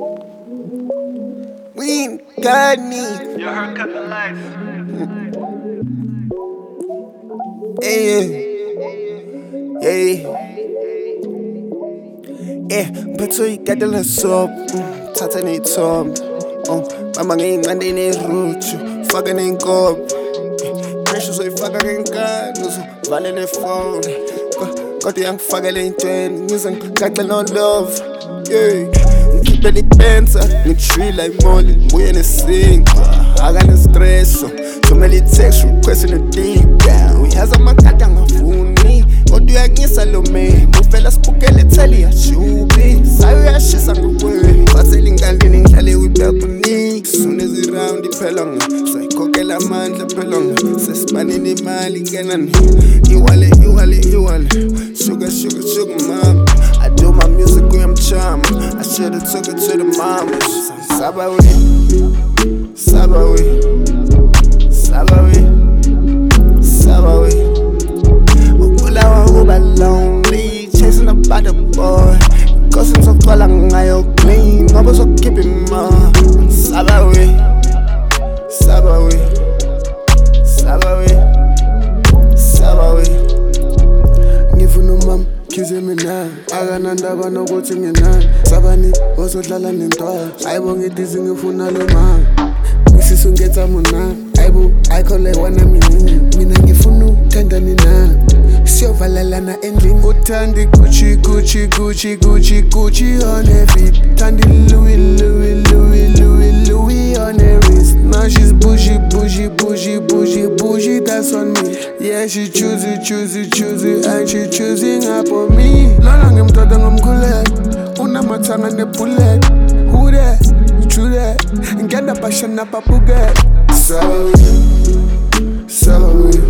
We ain't got need. Your hair cut the lights. Mphetho ikadela soap thatha neyithombe mama ngeyincane neruthu faka nenkobe pressure uzoyifaka ngenkani uzovale nefone kodwa iyangifakela ey'ntweni ngize ngikace no-love ngikhiphe lipensa ngijwila imoli ngibuye nesinkwa akanesitreso thumela i-text request no-deep down uyazi amakati angafuni kodwa uyaknyisa lo man uvela sibukele etheli yashubi sayo uyashisa ngokweni basele ingandini ngihlale kwi-balcony soon as iround iphela sayikhokhela amandla phela sesibanini imali ngenani iwale sugar mama I do my music uyamchama I should've took it to the mamas Sabawi ukulawa kuba lonely chasing about the boy cause ngizogcwala ngayo clean ngoba uzokhipha imali Sabawi ngifuna umama khize mina akanandaba nokuthi nginani sabani ozodlala nentwana ayibo ngidizi ngifuna lo mama ngisiso ngetha mona ayibo ayikhole wana mina ngifuna uthanda nina siyovalalana endlini uthandi Gucci on her feet thandi Louis on her wrist now she's bougie that's on me yeah she choosy and she choosing up on me lona ngimthatha ngomkhuleko unamathanga nebullet who that true that ngenda bashana babuke Sabawi